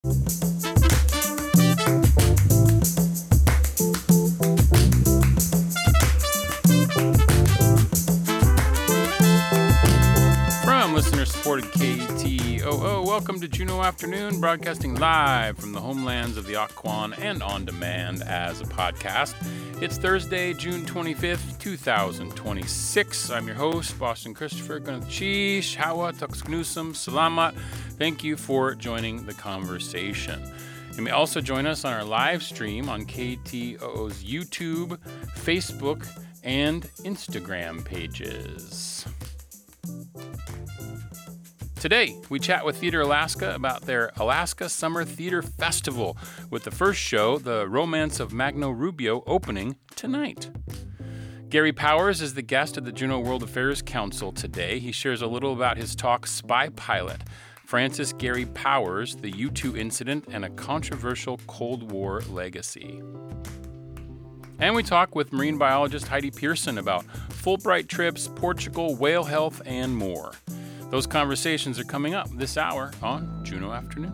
From listener-supported KTOO, welcome to Juneau Afternoon, broadcasting live from the homelands of the Occoquan and on demand as a podcast. It's Thursday, June 25th, 2026. I'm your host, Boston Christopher. Gunchish, Hawa, Tuxknusum, Salamat. Thank you for joining the conversation. You may also join us on our live stream on KTOO's YouTube, Facebook, and Instagram pages. Today, we chat with Theater Alaska about their Alaska Summer Theater Festival, with the first show, The Romance of Magno Rubio, opening tonight. Gary Powers is the guest at the Juneau World Affairs Council today. He shares a little about his talk, Spy Pilot, Francis Gary Powers, the U-2 Incident, and a Controversial Cold War Legacy. And we talk with marine biologist Heidi Pearson about Fulbright trips, Portugal, whale health, and more. Those conversations are coming up this hour on Juneau Afternoon.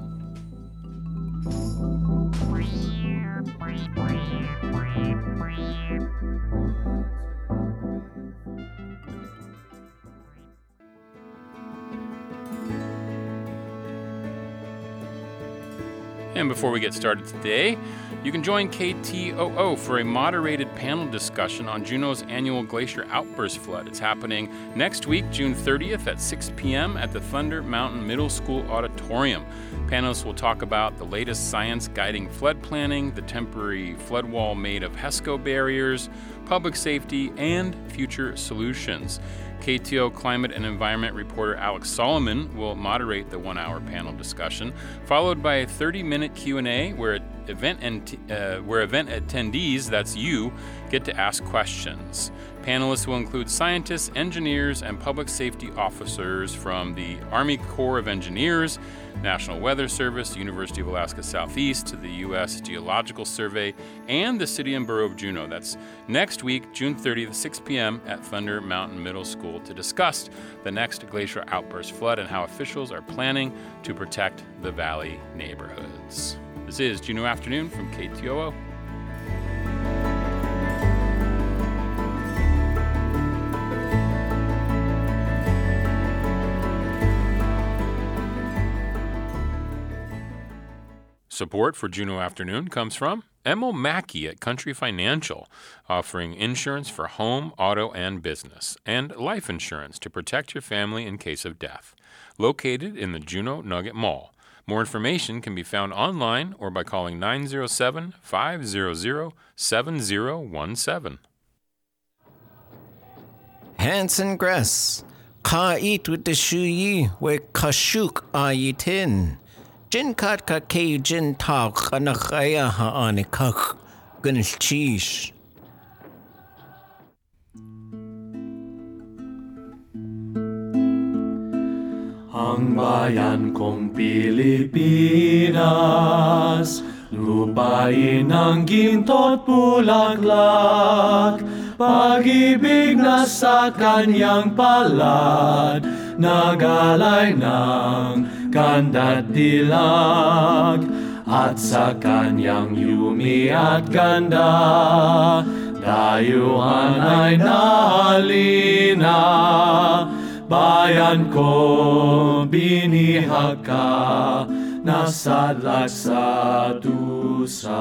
And before we get started today, you can join KTOO for a moderated panel discussion on Juneau's annual glacier outburst flood. It's happening next week, June 30th at 6 p.m. at the Thunder Mountain Middle School Auditorium. Panelists will talk about the latest science guiding flood planning, the temporary flood wall made of HESCO barriers, public safety, and future solutions. KTO climate and environment reporter Alex Solomon will moderate the one-hour panel discussion, followed by a 30-minute Q&A where event attendees, that's you, get to ask questions. Panelists will include scientists, engineers, and public safety officers from the Army Corps of Engineers, National Weather Service, University of Alaska Southeast, the U.S. Geological Survey, and the City and Borough of Juneau. That's next week, June 30th, 6 p.m. at Thunder Mountain Middle School to discuss the next glacial outburst flood and how officials are planning to protect the valley neighborhoods. This is Juneau Afternoon from KTOO. Support for Juneau Afternoon comes from Emil Mackey at Country Financial, offering insurance for home, auto, and business, and life insurance to protect your family in case of death. Located in the Juneau Nugget Mall. More information can be found online or by calling 907-500-7017. Hanson Gress, Ka eat with the shuyi, we kashuk ayitin. Jin kat ka kay jin tak kanakaya haanikak ganilchish. Ang bayan kong Pilipinas, lupain ng ginto't bulaklak, pag-ibig na sa kanyang palad, nagalay ng ganda't dilag, at sa kanyang yumi at ganda, dayuhan ay nahalina. Bayan ko, binihag ka, nasadlak sa dusa.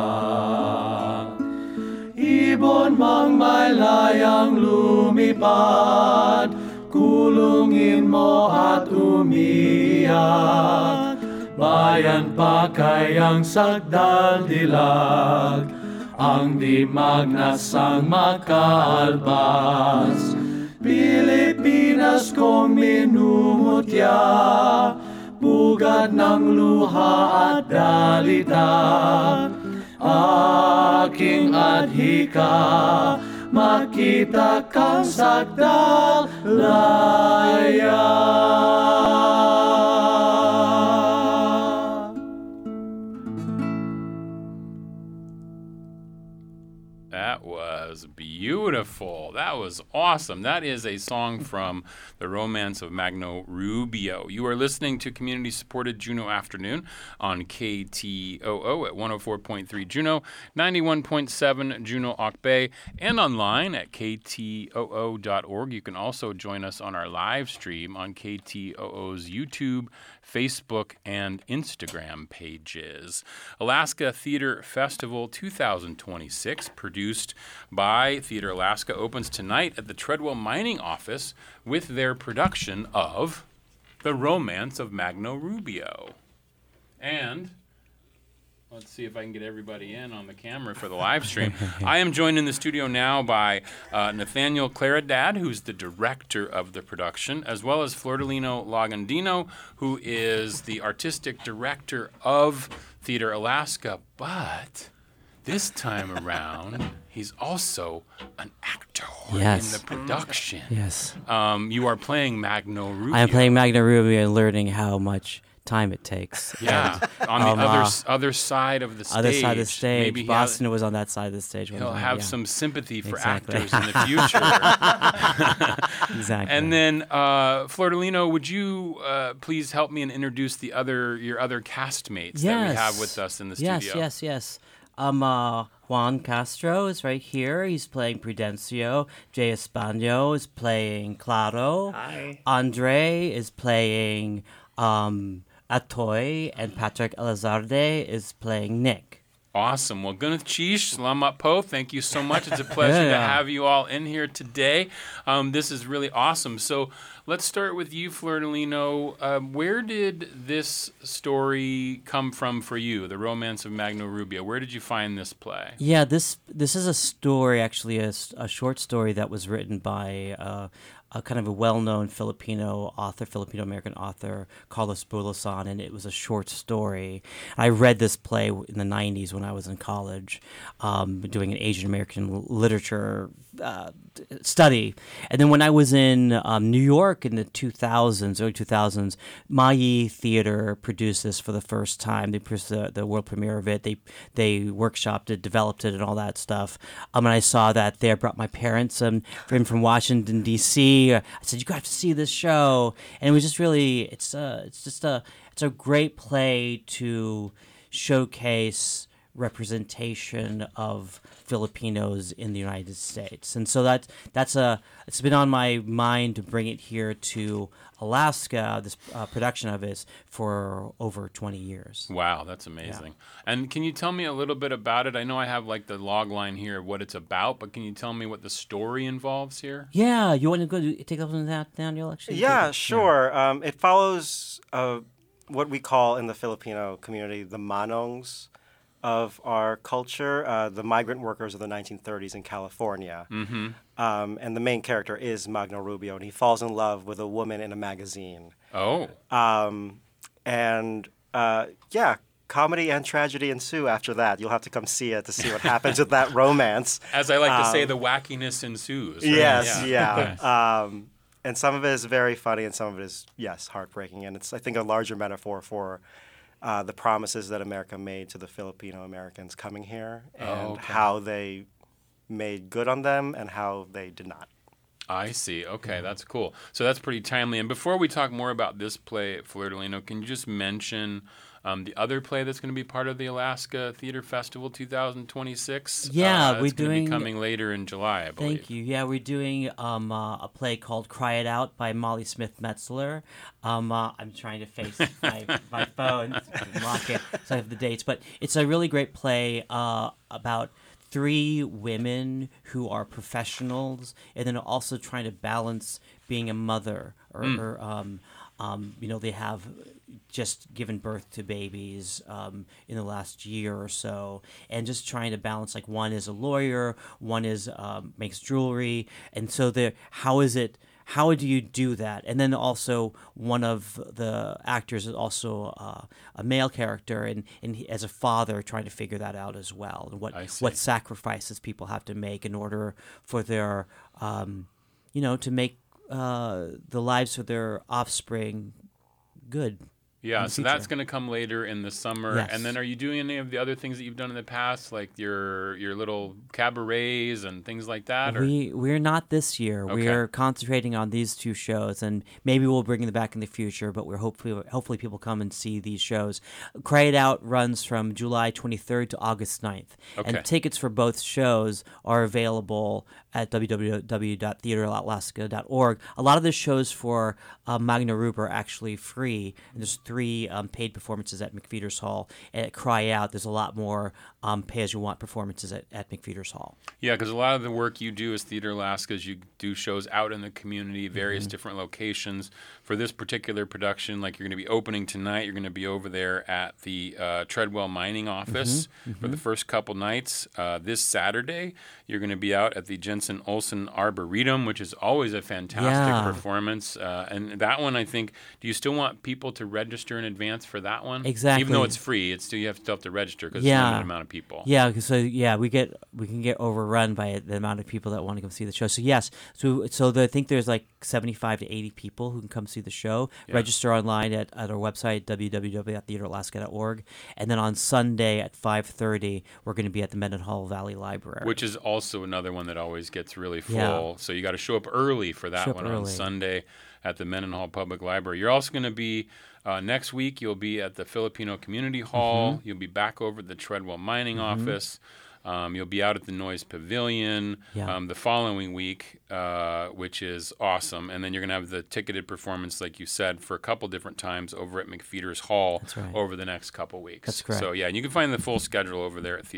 Ibon mang may layang lumipad, kulungin mo at umiyak. Bayan pa kayang sagdal dilag, ang dimag na sang makaalpas. Pilipinas kong minumutya, bugad ng luha at dalita. Aking adhika, makita kang sagdal laya. That was beautiful. That was awesome. That is a song from The Romance of Magno Rubio. You are listening to community-supported Juneau Afternoon on KTOO at 104.3 Juneau, 91.7 Juneau Ock Bay, and online at ktoo.org. You can also join us on our live stream on KTOO's YouTube, Facebook, and Instagram pages. Alaska Theater Festival 2026, produced by Theater Alaska, opens tonight at the Treadwell Mining Office with their production of The Romance of Magno Rubio. And let's see if I can get everybody in on the camera for the live stream. I am joined in the studio now by Nathaniel Claridad, who's the director of the production, as well as Flordelino Lagandino, who is the artistic director of Theater Alaska. But this time around, he's also an actor in the production. Yes. You are playing Magno Rubio. I am playing Magno Rubio and learning how much time it takes. Yeah, on the other side of the stage. Other side of the stage. Maybe Boston was on that side of the stage. He'll have some sympathy for Exactly. actors in the future. Exactly. And then, Flordelino, would you please help me and introduce your other castmates that we have with us in the studio? Yes. Juan Castro is right here. He's playing Prudencio. Jay Espano is playing Claro. Hi. Andre is playing Atoy, and Patrick Elizarde is playing Nick. Awesome. Well, Gunath Chish, Salamat Po, thank you so much. It's a pleasure to have you all in here today. This is really awesome. So let's start with you, Flordelino. Where did this story come from for you, The Romance of Magno Rubio? Where did you find this play? Yeah, this is a story, actually, a short story that was written by a kind of a well-known Filipino-American author, Carlos Bulosan, and it was a short story. I read this play in the 90s when I was in college, doing an Asian American literature study. And then when I was in New York in the early 2000s, Mayi Theater produced this for the first time. They produced the world premiere of it. They workshopped it, developed it, and all that stuff. And I saw that there. Brought my parents from Washington, D.C. I said, you got to see this show. And it was just really, it's a great play to showcase representation of Filipinos in the United States. And so it's been on my mind to bring it here to Alaska, this production of it, for over 20 years. Wow, that's amazing. Yeah. And can you tell me a little bit about it? I know I have like the log line here of what it's about, but can you tell me what the story involves here? Yeah, you want to go take up on that, Daniel, actually? Yeah, sure. Yeah. It follows what we call in the Filipino community the manongs of our culture, the migrant workers of the 1930s in California. Mm-hmm. And the main character is Magno Rubio, and he falls in love with a woman in a magazine. Oh. Comedy and tragedy ensue after that. You'll have to come see it to see what happens with that romance. As I like to say, the wackiness ensues. Right? Yes, yeah. And some of it is very funny, and some of it is, yes, heartbreaking. And it's, I think, a larger metaphor for the promises that America made to the Filipino Americans coming here and how they made good on them and how they did not. I see. Okay, that's cool. So that's pretty timely. And before we talk more about this play at Flordelino, can you just mention the other play that's going to be part of the Alaska Theater Festival 2026? Yeah, we're doing. Be coming later in July, I believe. Thank you. Yeah, we're doing a play called "Cry It Out" by Molly Smith Metzler. I'm trying to face my phone, lock it, so I have the dates. But it's a really great play about 3 women who are professionals and then also trying to balance being a mother or they have just given birth to babies in the last year or so, and just trying to balance, like, one is a lawyer, one is makes jewelry, and so how do you do that? And then also one of the actors is also a male character, and he, as a father, trying to figure that out as well, and what sacrifices people have to make in order for their to make the lives of their offspring good. Yeah, the so future. that's going to come later in the summer. Yes. And then are you doing any of the other things that you've done in the past, like your little cabarets and things like that? Or? We're not this year. Okay. We're concentrating on these two shows, and maybe we'll bring them back in the future. But we're hopefully people come and see these shows. Cry It Out runs from July 23rd to August 9th, Okay. and tickets for both shows are available at www.theateralaska.org. A lot of the shows for Magna Ruba are actually free. And there's 3 paid performances at McFeeters Hall. At Cry Out, there's a lot more pay-as-you-want performances at McFeeters Hall. Yeah, because a lot of the work you do as Theater Alaska is you do shows out in the community, various different locations. For this particular production, like you're going to be opening tonight, you're going to be over there at the Treadwell Mining Office for the first couple nights. This Saturday, you're going to be out at the Jensen Olson Arboretum, which is always a fantastic performance. And that one, I think, do you still want people to register in advance for that one? Exactly. Even though it's free, it's still you have to register because it's a limited amount of people. Yeah, so we can get overrun by the amount of people that want to come see the show. So yes, I think there's like 75 to 80 people who can come see the show. Yeah. Register online at our website www.theateralaska.org, and then on Sunday at 5:30 we're going to be at the Mendenhall Valley Library, Which is also another one that always gets really full. Yeah. So you got to show up early for that one on Sunday at the Mendenhall Public Library. You're also going to be, next week, you'll be at the Filipino Community Hall. You'll be back over at the Treadwell Mining Office. You'll be out at the Noise Pavilion the following week, which is awesome. And then you're going to have the ticketed performance, like you said, for a couple different times over at McFeeters Hall over the next couple weeks. That's correct. So, yeah, and you can find the full schedule over there at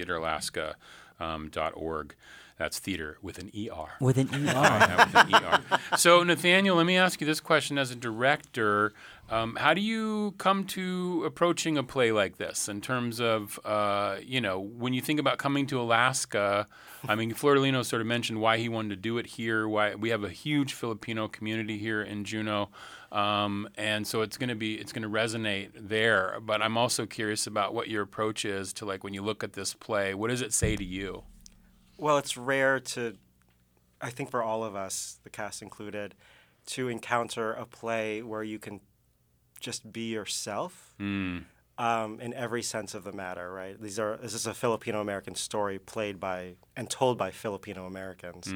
theateralaska.org. That's theater with an ER. with an ER. Yeah, with an ER. So, Nathaniel, let me ask you this question as a director. How do you come to approaching a play like this in terms of, when you think about coming to Alaska? I mean, Flordelino sort of mentioned why he wanted to do it here, why we have a huge Filipino community here in Juneau. And so it's going to resonate there. But I'm also curious about what your approach is to, like, when you look at this play, what does it say to you? Well, it's rare I think for all of us, the cast included, to encounter a play where you can just be yourself in every sense of the matter, right? This is a Filipino-American story played by and told by Filipino-Americans.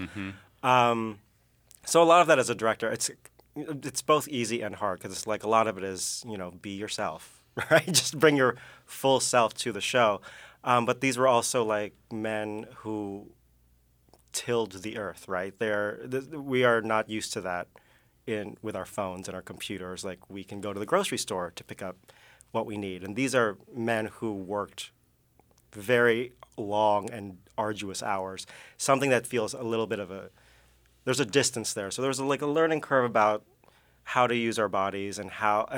So a lot of that as a director, it's both easy and hard because it's like a lot of it is, be yourself, right? Just bring your full self to the show. But these were also like men who tilled the earth, right? We are not used to that with our phones and our computers. Like we can go to the grocery store to pick up what we need. And these are men who worked very long and arduous hours, something that feels a little bit of there's a distance there. So there's a learning curve about how to use our bodies and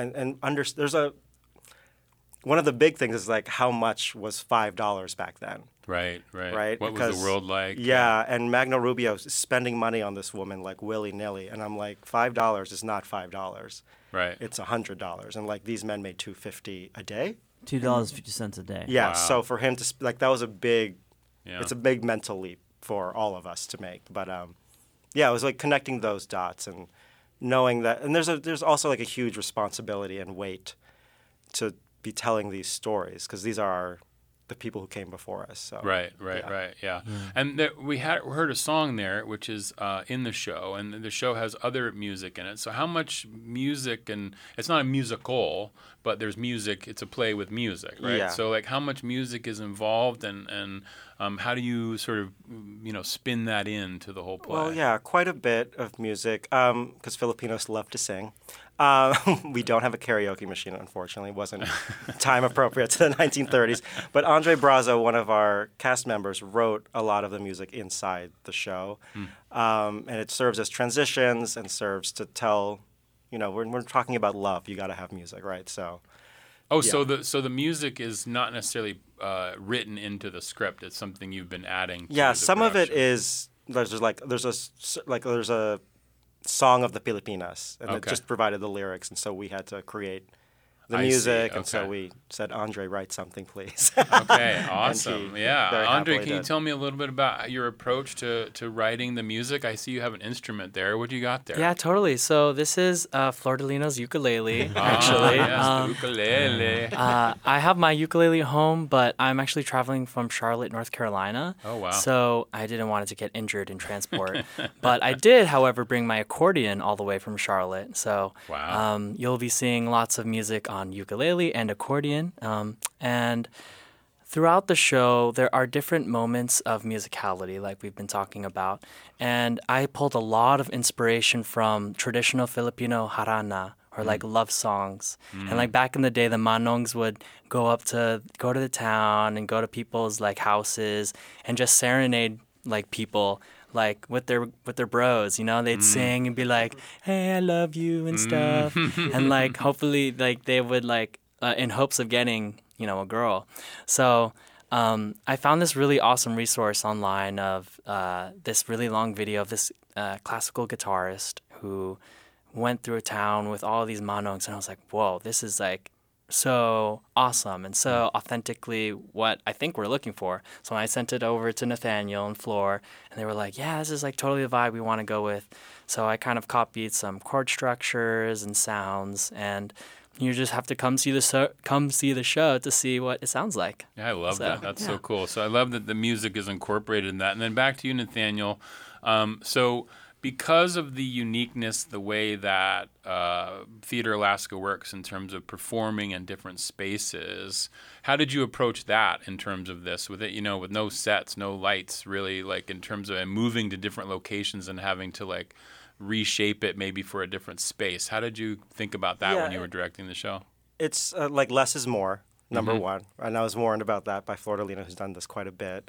one of the big things is like how much was $5 back then. Right. What Because, was the world like? Yeah, and Magno Rubio is spending money on this woman like willy-nilly. And I'm like, $5 is not $5. Right. It's $100. And like these men made $2.50 a day. $2.50 a day. Yeah, Wow. so for him to, that was a big, Yeah. it's a big mental leap for all of us to make. But it was like connecting those dots and knowing that, and there's also like a huge responsibility and weight to be telling these stories because these are the people who came before us. So Right. Yeah. And we heard a song there, which is in the show, and the show has other music in it. So how much music, and it's not a musical, but there's music. It's a play with music, right? Yeah. So like how much music is involved, and how do you sort of spin that into the whole play? Well, yeah, quite a bit of music because Filipinos love to sing. We don't have a karaoke machine, unfortunately. It wasn't time appropriate to the 1930s. But Andre Brazo, one of our cast members, wrote a lot of the music inside the show. And it serves as transitions and serves to tell, when we're talking about love, you got to have music, right? So. So the music is not necessarily written into the script. It's something you've been adding to the some of it production. is there's a song of the Pilipinas, and it Okay. just provided the lyrics, and so we had to create the I see, music, and so okay. we said, Andre, write something, please. Okay, awesome. Yeah, very Andre, happily can you did. tell me a little bit about your approach to writing the music? I see you have an instrument there. What do you got there? Yeah, totally. So this is Flor-de-Lino's ukulele, Ah, actually. yes, the ukulele. I have my ukulele at home, but I'm actually traveling from Charlotte, North Carolina. Oh, wow. So I didn't want it to get injured in transport. But I did, however, bring my accordion all the way from Charlotte. So Wow. you'll be seeing lots of music on ukulele and accordion. And throughout the show, there are different moments of musicality, like we've been talking about. And I pulled a lot of inspiration from traditional Filipino harana, or like love songs. And like back in the day, the manongs would go to the town and go to people's like houses and just serenade like people like with their bros, you know, they'd sing and be like, "Hey, I love you" and stuff. And like hopefully like they would like in hopes of getting, you know, a girl. So I found this really awesome resource online of this really long video of this classical guitarist who went through a town with all these manongs, and I was like, whoa, this is like so awesome and so authentically what I think we're looking for. So I sent it over to Nathaniel and Floor, and they were like, yeah, this is like totally the vibe we want to go with. So I kind of copied some chord structures and sounds, and you just have to come see the show to see what it sounds like. Yeah, I love So, that. That's so yeah. cool. So I love that the music is incorporated in that. And then back to you, Nathaniel. So because of the uniqueness, the way that Theater Alaska works in terms of performing in different spaces, how did you approach that in terms of this? With it, you know, with no sets, no lights, really, like in terms of moving to different locations and having to like reshape it maybe for a different space. How did you think about that when you were directing the show? It's like less is more, number one. And I was warned about that by Flor-de-Lino, who's done this quite a bit.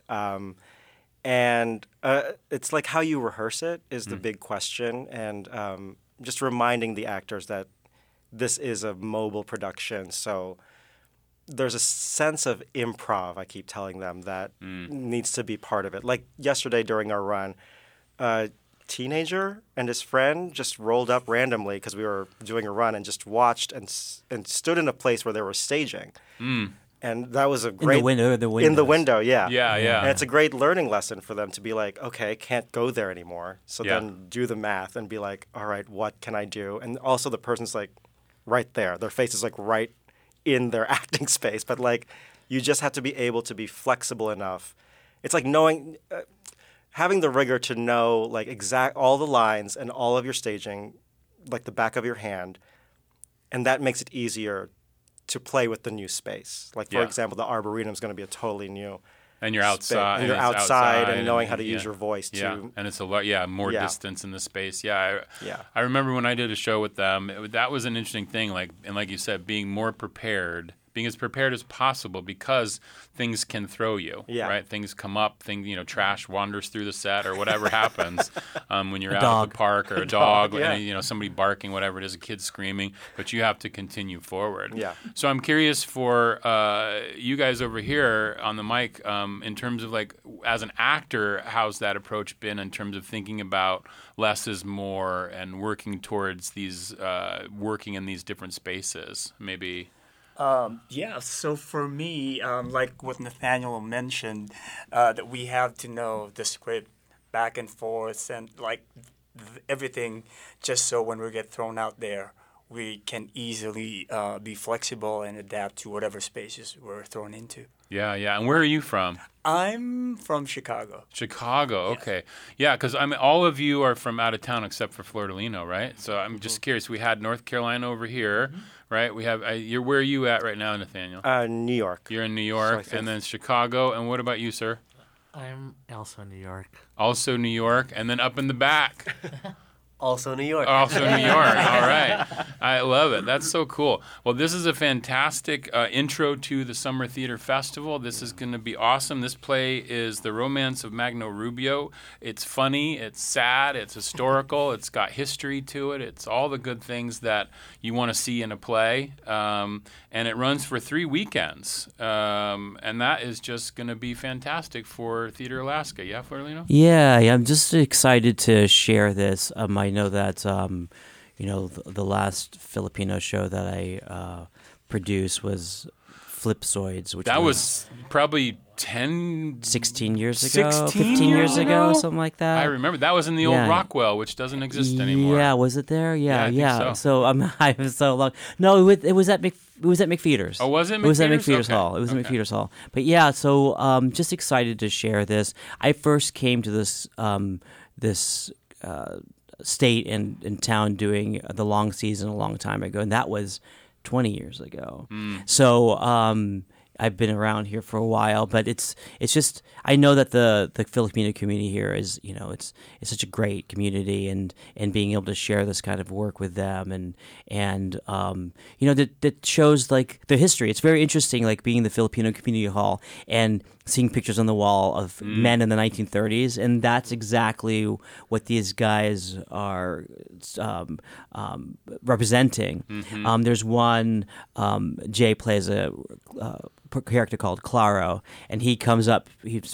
And it's like how you rehearse it is the big question. And just reminding the actors that this is a mobile production. So there's a sense of improv, I keep telling them, that needs to be part of it. Like yesterday during our run, a teenager and his friend just rolled up randomly because we were doing a run and just watched and stood in a place where they were staging. And that was a great... In the window. In the window, yeah. Yeah, yeah. And it's a great learning lesson for them to be like, okay, can't go there anymore. So Yeah. then do the math and be like, all right, what can I do? And also the person's like right there. Their face is like right in their acting space. But like you just have to be able to be flexible enough. It's like knowing... having the rigor to know like exact all the lines and all of your staging, like the back of your hand, and that makes it easier to play with the new space. Like for Yeah. example, the Arboretum is going to be a totally new. And you're outside. And you're it's outside and knowing how to use yeah. your voice Yeah, to. and it's a lot. Yeah, more Yeah. distance in the space. Yeah, Yeah. I remember when I did a show with them. That was an interesting thing. Like you said, being more prepared, being as prepared as possible because things can throw you. Yeah. Right. Things come up. Trash wanders through the set or whatever happens when you're out at dog. the park or a dog. yeah. And, somebody barking, whatever it is, a kid screaming. But you have to continue forward. Yeah. So I'm curious for you guys over here on the mic, in terms of like as an actor, how's that approach been in terms of thinking about less is more and working towards these, working in these different spaces? Maybe. Yeah, so for me, like what Nathaniel mentioned, that we have to know the script back and forth and like everything, just so when we get thrown out there, we can easily be flexible and adapt to whatever spaces we're thrown into. Yeah, yeah. And where are you from? I'm from Chicago. Chicago, okay. Yeah, because all of you are from out of town except for Flor-de-Lino, right? So I'm just curious. We had North Carolina over here, right? We have. Where are you at right now, Nathaniel? New York. You're in New York, and then Chicago. And what about you, sir? I'm also in New York. Also New York, and then up in the back. Also New York. Also New York. All right. I love it. That's so cool. Well, this is a fantastic intro to the Summer Theater Festival. This is going to be awesome. This play is The Romance of Magno Rubio. It's funny. It's sad. It's historical. It's got history to it. It's all the good things that you want to see in a play. And it runs for 3 weekends. And that is just going to be fantastic for Theater Alaska. Yeah, Flor-de-Lino? Yeah, I'm just excited to share this. I know that, the last Filipino show that I produced was Flipzoids, which That was probably 10... 16 years ago, 16 15 years ago, ago? something like that. I remember. That was in the old Yeah. Rockwell, which doesn't exist anymore. Yeah, was it there? Yeah, Yeah, I think So I was so long. No, it was at McFeeters. Oh, was it It was at McFeeters? McFeeters Okay. Hall. It was at Okay. McFeeters Hall. But yeah, so just excited to share this. I first came to this state and town doing the long season a long time ago, and that was 20 years ago. So I've been around here for a while, but it's just I know that the Filipino community here is it's such a great community, and being able to share this kind of work with them and that shows like the history. It's very interesting, like being in the Filipino Community Hall and seeing pictures on the wall of men in the 1930s, and that's exactly what these guys are representing. There's one Jay plays a character called Claro, and he comes up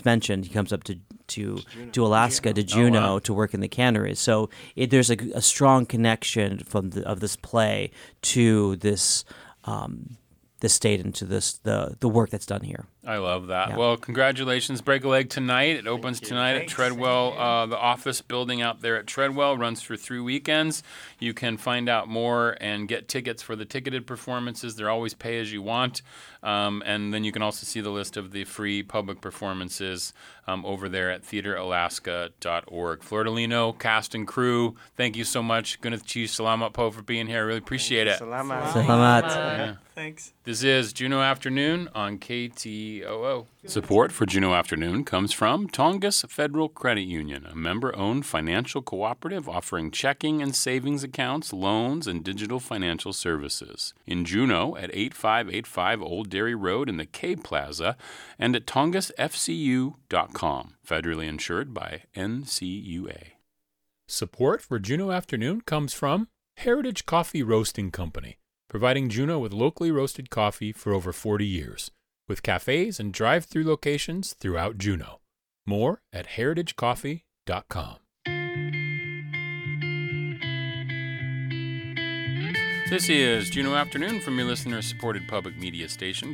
to Alaska, to Juneau, to work in the canneries. So there's a strong connection of this play to this this state and to the work that's done here. I love that. Yeah. Well, congratulations. Break a Leg tonight. It opens tonight at Treadwell. The office building out there at Treadwell runs for 3 weekends. You can find out more and get tickets for the ticketed performances. They're always pay as you want. And then you can also see the list of the free public performances over there at theateralaska.org. Flor-de-Lino, cast and crew, thank you so much. Gunath Chief, salamat po for being here. I really appreciate it. Salamat. Salamat. Yeah. Thanks. This is Juneau Afternoon on KTOO. Support for Juneau Afternoon comes from Tongass Federal Credit Union, a member-owned financial cooperative offering checking and savings accounts, loans, and digital financial services. In Juneau at 8585 Old Dairy Road in the K Plaza and at tongassfcu.com. Federally insured by NCUA. Support for Juneau Afternoon comes from Heritage Coffee Roasting Company, providing Juneau with locally roasted coffee for over 40 years, with cafes and drive-through locations throughout Juneau. More at heritagecoffee.com. This is Juneau Afternoon from your listener-supported public media station,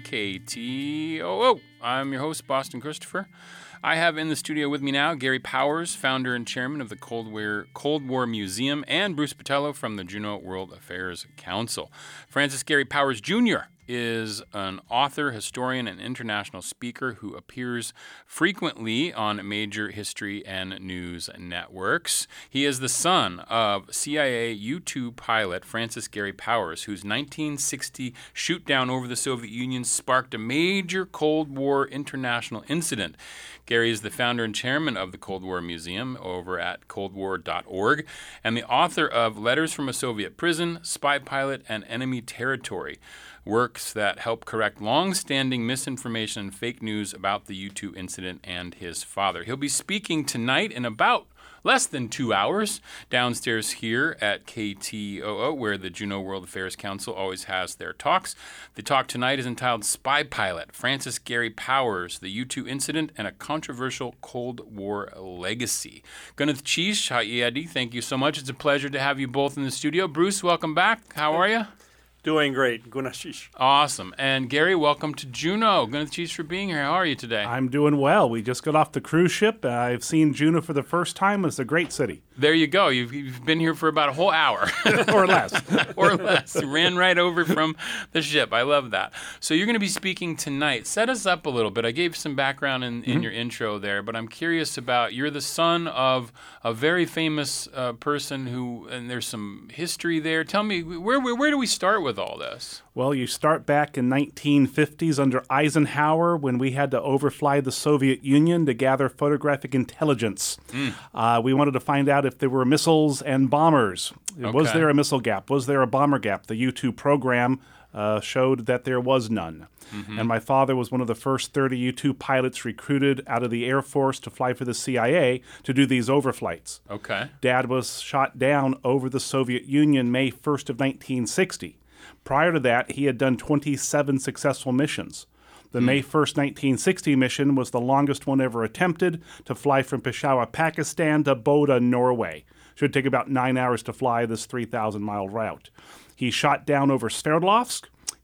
KTOO. I'm your host, Boston Christopher. I have in the studio with me now Gary Powers, founder and chairman of the Cold War Museum, and Bruce Patello from the Juneau World Affairs Council. Francis Gary Powers, Jr. is an author, historian, and international speaker who appears frequently on major history and news networks. He is the son of CIA U-2 pilot Francis Gary Powers, whose 1960 shoot-down over the Soviet Union sparked a major Cold War international incident. Gary is the founder and chairman of the Cold War Museum over at coldwar.org and the author of Letters from a Soviet Prison, Spy Pilot, and Enemy Territory, works that help correct long-standing misinformation and fake news about the U-2 incident and his father. He'll be speaking tonight in about less than 2 hours downstairs here at KTOO, where the Juneau World Affairs Council always has their talks. The talk tonight is entitled Spy Pilot, Francis Gary Powers, the U-2 Incident, and a Controversial Cold War Legacy. Gunath Chief, Ha'iadi, thank you so much. It's a pleasure to have you both in the studio. Bruce, welcome back. How are you? Doing great. Gunath. Awesome. And Gary, welcome to Juneau. Gunath Chief for being here. How are you today? I'm doing well. We just got off the cruise ship. I've seen Juneau for the first time. It's a great city. There you go. You've been here for about a whole hour. Or less. Or less. Ran right over from the ship. I love that. So you're going to be speaking tonight. Set us up a little bit. I gave some background in your intro there, but I'm curious about, you're the son of a very famous person who, and there's some history there. Tell me, where do we start with all this? Well, you start back in 1950s under Eisenhower when we had to overfly the Soviet Union to gather photographic intelligence. We wanted to find out if there were missiles and bombers. Was there a missile gap? Was there a bomber gap? The U-2 program showed that there was none. And my father was one of the first 30 U-2 pilots recruited out of the Air Force to fly for the CIA to do these overflights. Okay. Dad was shot down over the Soviet Union May 1st of 1960. Prior to that, he had done 27 successful missions. The May 1st, 1960 mission was the longest one ever attempted, to fly from Peshawar, Pakistan to Bodø, Norway. Should take about 9 hours to fly this 3,000-mile route. He shot down over Sverdlovsk.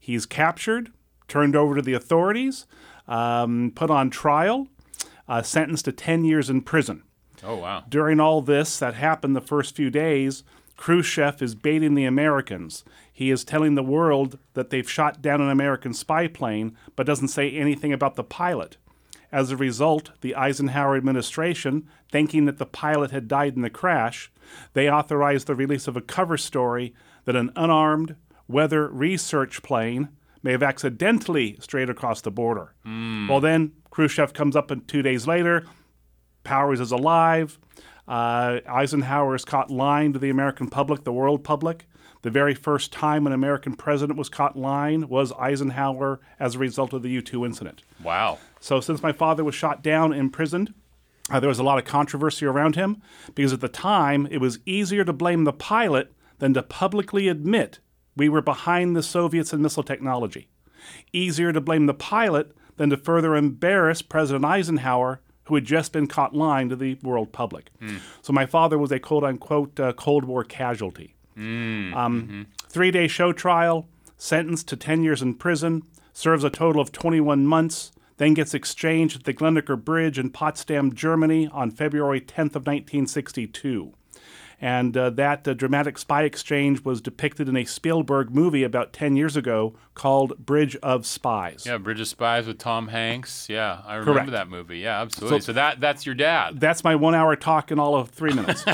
He's captured, turned over to the authorities, put on trial, sentenced to 10 years in prison. Oh, wow. During all this that happened the first few days, Khrushchev is baiting the Americans. He is telling the world that they've shot down an American spy plane, but doesn't say anything about the pilot. As a result, the Eisenhower administration, thinking that the pilot had died in the crash, they authorized the release of a cover story that an unarmed weather research plane may have accidentally strayed across the border. Well, then Khrushchev comes up 2 days later. Powers is alive. Eisenhower is caught lying to the American public, the world public. The very first time an American president was caught lying was Eisenhower as a result of the U-2 incident. Wow. So since my father was shot down, imprisoned, there was a lot of controversy around him because at the time it was easier to blame the pilot than to publicly admit we were behind the Soviets in missile technology. Easier to blame the pilot than to further embarrass President Eisenhower, who had just been caught lying to the world public. So my father was a quote-unquote Cold War casualty. 3-day show trial, sentenced to 10 years in prison, serves a total of 21 months, then gets exchanged at the Glennecker Bridge in Potsdam, Germany on February 10th of 1962. And that dramatic spy exchange was depicted in a Spielberg movie about 10 years ago called Bridge of Spies. Yeah, Bridge of Spies with Tom Hanks. Yeah, I remember Correct. that movie. Yeah, absolutely. So that's your dad. That's my 1 hour talk in all of 3 minutes.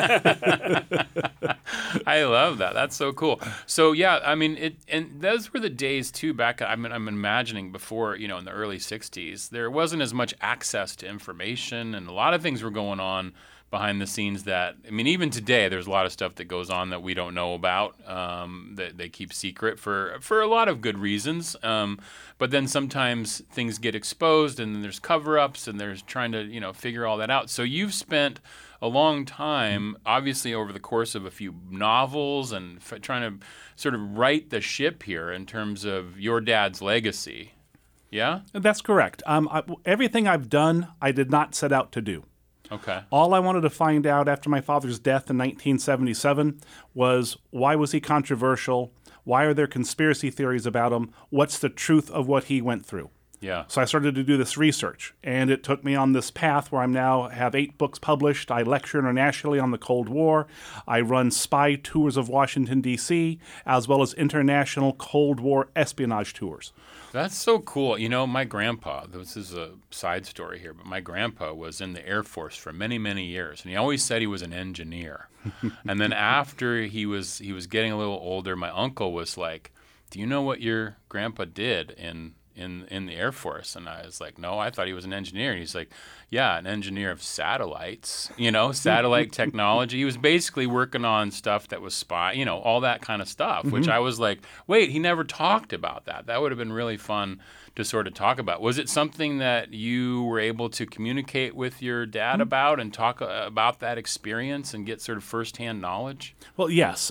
I love that. That's so cool. So yeah, I mean, and those were the days too. Back, I'm imagining before, in the early '60s, there wasn't as much access to information, and a lot of things were going on behind the scenes that, even today, there's a lot of stuff that goes on that we don't know about, that they keep secret for a lot of good reasons. But then sometimes things get exposed, and then there's cover-ups, and there's trying to, figure all that out. So you've spent a long time, obviously over the course of a few novels, and trying to sort of right the ship here in terms of your dad's legacy. Yeah? That's correct. Everything I've done, I did not set out to do. Okay. All I wanted to find out after my father's death in 1977 was, why was he controversial? Why are there conspiracy theories about him? What's the truth of what he went through? Yeah. So I started to do this research, and it took me on this path where I'm now have 8 books published. I lecture internationally on the Cold War. I run spy tours of Washington, D.C., as well as international Cold War espionage tours. That's so cool. My grandpa, this is a side story here, but my grandpa was in the Air Force for many, many years, and he always said he was an engineer. And then after he was getting a little older, my uncle was like, "Do you know what your grandpa did in the Air Force?" And I was like, "No, I thought he was an engineer." And he's like, "Yeah, an engineer of satellites, satellite technology." He was basically working on stuff that was all that kind of stuff, which I was like, wait, he never talked about that. That would have been really fun to sort of talk about. Was it something that you were able to communicate with your dad about and talk about that experience and get sort of firsthand knowledge? Well, yes.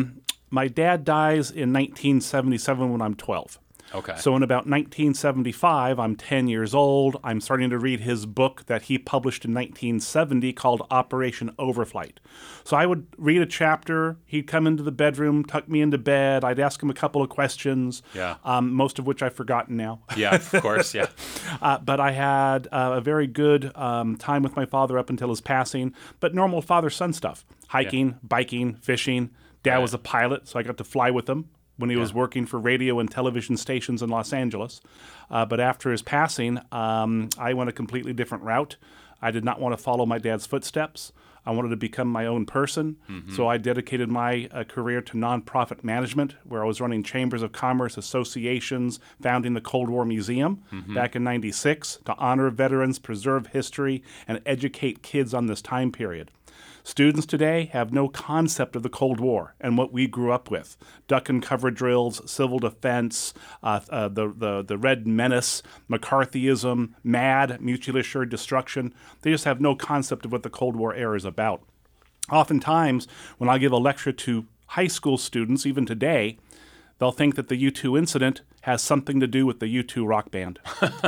My dad dies in 1977 when I'm 12. Okay. So in about 1975, I'm 10 years old. I'm starting to read his book that he published in 1970 called Operation Overflight. So I would read a chapter. He'd come into the bedroom, tuck me into bed. I'd ask him a couple of questions, most of which I've forgotten now. Yeah, of course, yeah. But I had a very good time with my father up until his passing, but normal father-son stuff, hiking, biking, fishing. Dad was a pilot, so I got to fly with him when he was working for radio and television stations in Los Angeles. But after his passing, I went a completely different route. I did not want to follow my dad's footsteps. I wanted to become my own person. So I dedicated my career to nonprofit management, where I was running chambers of commerce associations, founding the Cold War Museum back in '96 to honor veterans, preserve history, and educate kids on this time period. Students today have no concept of the Cold War and what we grew up with. Duck and cover drills, civil defense, the Red Menace, McCarthyism, MAD, mutually assured destruction. They just have no concept of what the Cold War era is about. Oftentimes, when I give a lecture to high school students, even today, they'll think that the U-2 incident has something to do with the U-2 rock band.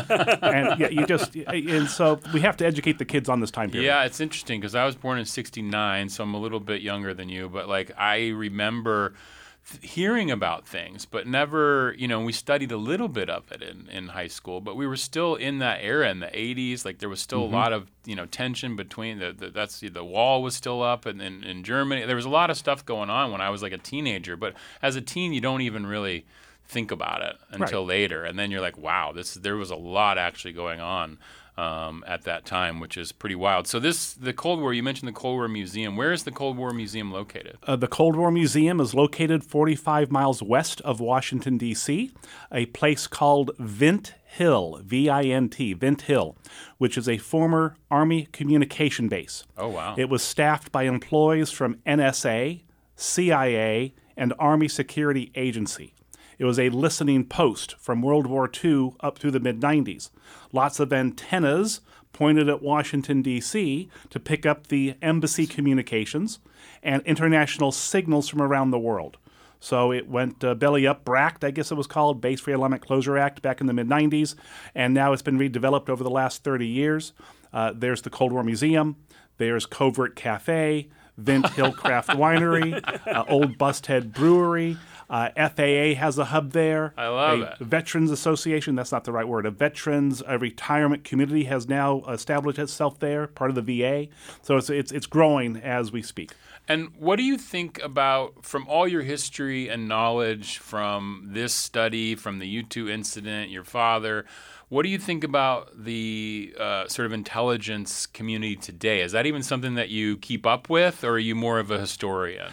And so we have to educate the kids on this time period. Yeah, it's interesting because I was born in '69, so I'm a little bit younger than you, but I remember hearing about things, but never, we studied a little bit of it in high school, but we were still in that era in the 80s. Like there was still a lot of, tension between the wall was still up and in Germany. There was a lot of stuff going on when I was like a teenager, but as a teen, you don't even really think about it until later. And then you're like, wow, there was a lot actually going on at that time, which is pretty wild. So the Cold War, you mentioned the Cold War Museum. Where is the Cold War Museum located? The Cold War Museum is located 45 miles west of Washington, D.C., a place called Vint Hill, V-I-N-T, Vint Hill, which is a former Army communication base. Oh, wow. It was staffed by employees from NSA, CIA, and Army Security Agency. It was a listening post from World War II up through the mid-90s. Lots of antennas pointed at Washington, D.C. to pick up the embassy communications and international signals from around the world. So it went belly up, BRACT, I guess it was called, Base Realignment Closure Act, back in the mid-90s, and now it's been redeveloped over the last 30 years. There's the Cold War Museum, there's Covert Cafe, Vint Hill Craft Winery, Old Busthead Brewery. FAA has a hub there. I love it. Veterans Association, that's not the right word. A retirement community has now established itself there, part of the VA. So it's growing as we speak. And what do you think about, from all your history and knowledge from this study, from the U-2 incident, your father, what do you think about the sort of intelligence community today? Is that even something that you keep up with, or are you more of a historian?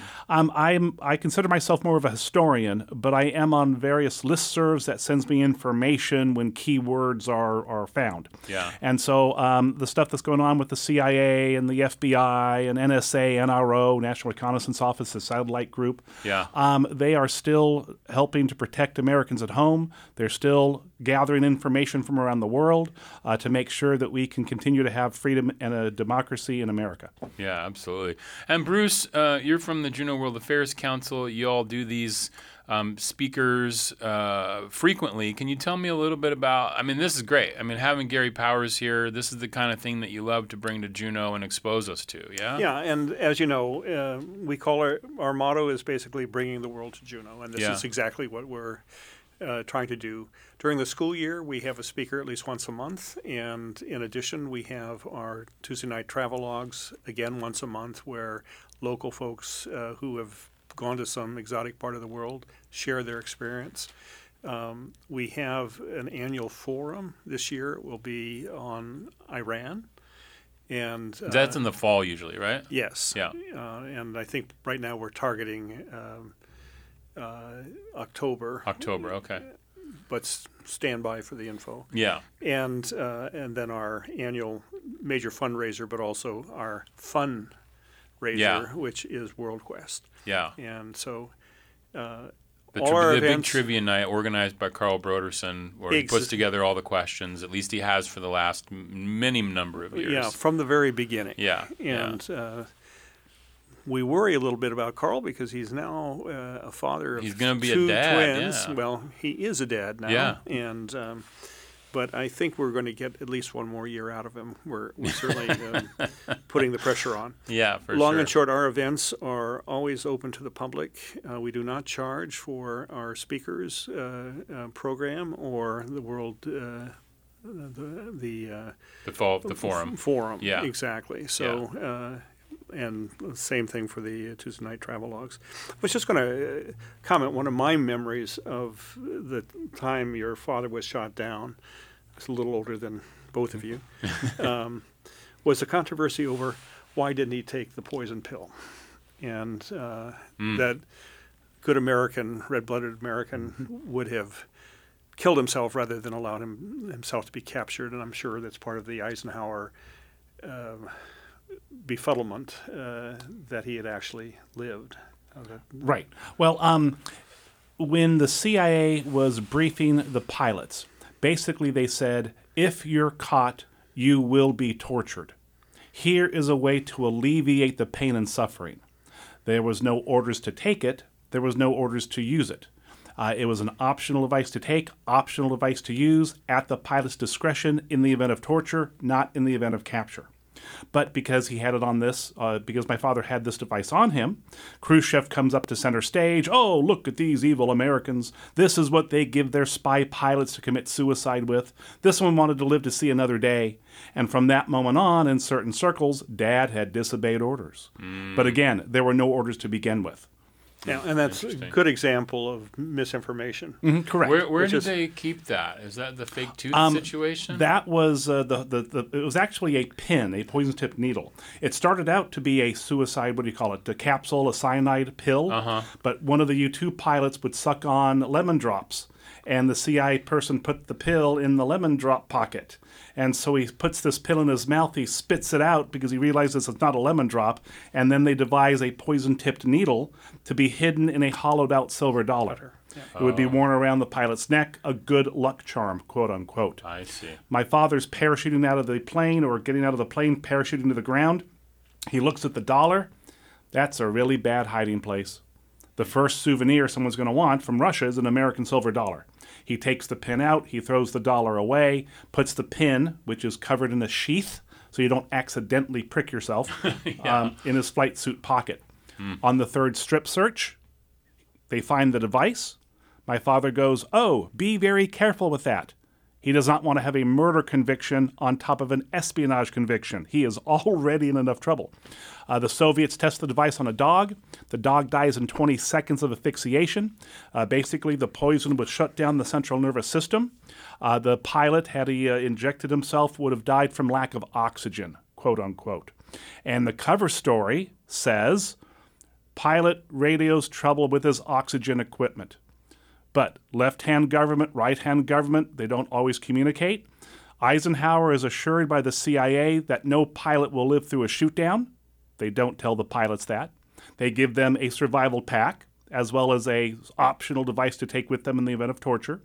I consider myself more of a historian, but I am on various listservs that sends me information when keywords are found. Yeah. And so the stuff that's going on with the CIA and the FBI and NSA, NRO, National Reconnaissance Office, the satellite group, they are still helping to protect Americans at home. They're still gathering information from around the world to make sure that we can continue to have freedom and a democracy in America. Yeah, absolutely. And Bruce, you're from the Juneau World Affairs Council. You all do these speakers frequently. Can you tell me a little bit about, this is great. Having Gary Powers here, this is the kind of thing that you love to bring to Juneau and expose us to, yeah? Yeah, and as you know, we call our motto is basically bringing the world to Juneau, and this is exactly what we're trying to do. During the school year, we have a speaker at least once a month, and in addition, we have our Tuesday night travelogues, again once a month, where local folks who have gone to some exotic part of the world share their experience. We have an annual forum. This year it will be on Iran. And that's in the fall usually, right? Yes. Yeah. And I think right now we're targeting October. October, okay. But stand by for the info. Yeah. And then our annual major fundraiser, but also our fundraiser, which is World Quest. Yeah. And so the big trivia night organized by Carl Broderson, where he puts together all the questions, at least he has for the last many number of years. Yeah, from the very beginning. Yeah. And we worry a little bit about Carl because he's now a father of he's gonna be two a dad, twins. Yeah. Well, he is a dad now. Yeah. And but I think we're going to get at least one more year out of him. We're certainly putting the pressure on. Yeah, for Long sure. and short, our events are always open to the public. We do not charge for our speakers program or the world. The forum. Forum. Yeah. Exactly. So. And same thing for the Tuesday night travelogues. I was just going to comment, one of my memories of the time your father was shot down, I was a little older than both of you, was the controversy over why didn't he take the poison pill. And that good American, red-blooded American would have killed himself rather than allowed himself to be captured. And I'm sure that's part of the Eisenhower befuddlement that he had actually lived. Right. Well, when the CIA was briefing the pilots, basically they said, if you're caught, you will be tortured. Here is a way to alleviate the pain and suffering. There was no orders to take it. There was no orders to use it. It was an optional device to take, optional device to use at the pilot's discretion in the event of torture, not in the event of capture. But because he had it on this, because my father had this device on him, Khrushchev comes up to center stage. Oh, look at these evil Americans. This is what they give their spy pilots to commit suicide with. This one wanted to live to see another day. And from that moment on, in certain circles, Dad had disobeyed orders. But again, there were no orders to begin with. Yeah, and that's a good example of misinformation. Correct. Where did they keep that? Is that the fake tooth situation? That was it was actually a pin, a poison-tipped needle. It started out to be a suicide, what do you call it, a capsule, a cyanide pill. But one of the U-2 pilots would suck on lemon drops, and the CIA person put the pill in the lemon drop pocket. And so he puts this pill in his mouth, he spits it out because he realizes it's not a lemon drop, and then they devise a poison-tipped needle to be hidden in a hollowed-out silver dollar. It would be worn around the pilot's neck, a good luck charm, quote unquote. I see. My father's parachuting out of the plane or getting out of the plane, parachuting to the ground. He looks at the dollar. That's a really bad hiding place. The first souvenir someone's going to want from Russia is an American silver dollar. He takes the pin out, he throws the dollar away, puts the pin, which is covered in a sheath, so you don't accidentally prick yourself, in his flight suit pocket. On the third strip search, they find the device. My father goes, "Oh, be very careful with that." He does not want to have a murder conviction on top of an espionage conviction. He is already in enough trouble. The Soviets test the device on a dog. The dog dies in 20 seconds of asphyxiation. Basically, the poison would shut down the central nervous system. The pilot, had he injected himself, would have died from lack of oxygen, quote unquote. And the cover story says, pilot radios trouble with his oxygen equipment. But left-hand government, right-hand government, they don't always communicate. Eisenhower is assured by the CIA that no pilot will live through a shoot-down. They don't tell the pilots that. They give them a survival pack, as well as a optional device to take with them in the event of torture.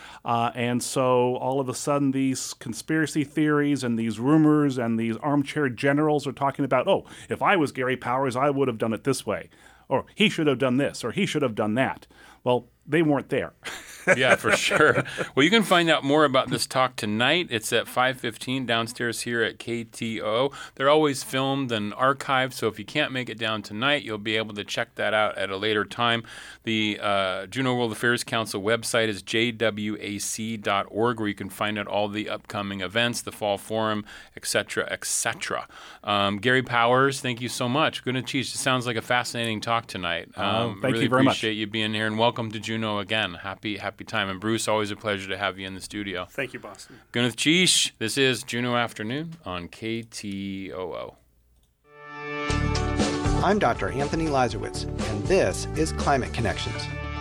And so all of a sudden these conspiracy theories and these rumors and these armchair generals are talking about, oh, if I was Gary Powers, I would have done it this way. Or he should have done this, or he should have done that. Well, they weren't there. Yeah, for sure. Well, you can find out more about this talk tonight. It's at 5:15 downstairs here at KTO. They're always filmed and archived, so if you can't make it down tonight, you'll be able to check that out at a later time. The Juneau World Affairs Council website is jwac.org, where you can find out all the upcoming events, the fall forum, etc., etc. Gary Powers, thank you so much. Goodness, geez, it sounds like a fascinating talk tonight. Thank really you very much. Appreciate you being here, and welcome to Juneau again. Happy time. And Bruce, always a pleasure to have you in the studio. Thank you, Boston. Gunneth Cheesh, this is Juneau Afternoon on KTOO. I'm Dr. Anthony Lazarowitz, and this is Climate Connections.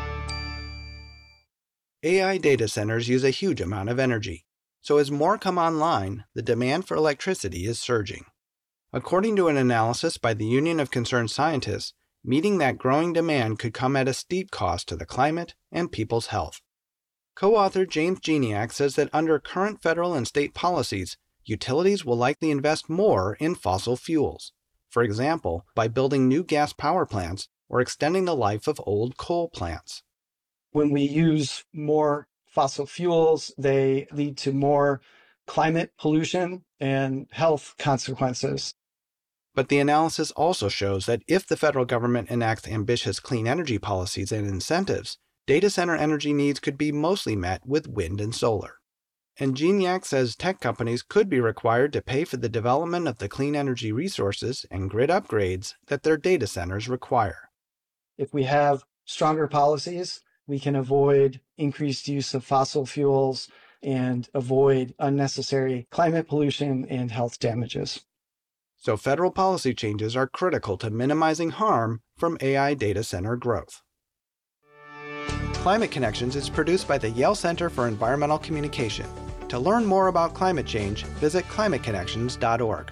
AI data centers use a huge amount of energy. So as more come online, the demand for electricity is surging. According to an analysis by the Union of Concerned Scientists, meeting that growing demand could come at a steep cost to the climate and people's health. Co-author James Geniak says that under current federal and state policies, utilities will likely invest more in fossil fuels. For example, by building new gas power plants or extending the life of old coal plants. When we use more fossil fuels, they lead to more climate pollution and health consequences. But the analysis also shows that if the federal government enacts ambitious clean energy policies and incentives, data center energy needs could be mostly met with wind and solar. And Geniak says tech companies could be required to pay for the development of the clean energy resources and grid upgrades that their data centers require. If we have stronger policies, we can avoid increased use of fossil fuels and avoid unnecessary climate pollution and health damages. So federal policy changes are critical to minimizing harm from AI data center growth. Climate Connections is produced by the Yale Center for Environmental Communication. To learn more about climate change, visit climateconnections.org.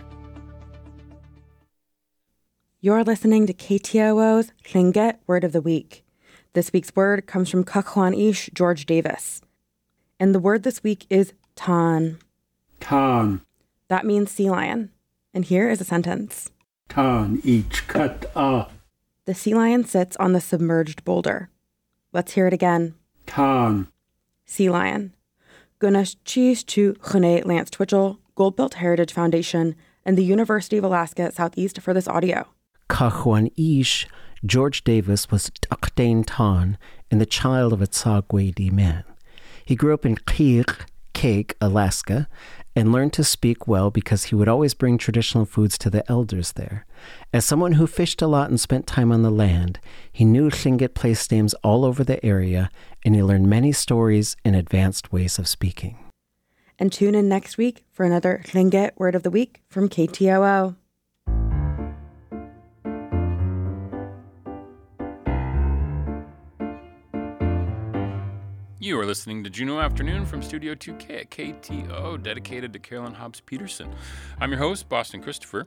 You're listening to KTOO's Tlingit Word of the Week. This week's word comes from Kakwan Ish George Davis. And the word this week is tan. Tan. That means sea lion. And here is a sentence. Tan ich kat a. The sea lion sits on the submerged boulder. Let's hear it again. Tan. Sea lion. Gunas cheese to Chune Lance Twitchell, Goldbelt Heritage Foundation, and the University of Alaska at Southeast for this audio. Cachuan Ish, George Davis was Daqdain Tan and the child of a Tsagwedi man. He grew up in Keg, Alaska, and learned to speak well because he would always bring traditional foods to the elders there. As someone who fished a lot and spent time on the land, he knew Tlingit place names all over the area, and he learned many stories and advanced ways of speaking. And tune in next week for another Tlingit Word of the Week from KTOO. You are listening to Juneau Afternoon from Studio 2K at KTO, dedicated to Carolyn Hobbs Peterson. I'm your host, Boston Christopher.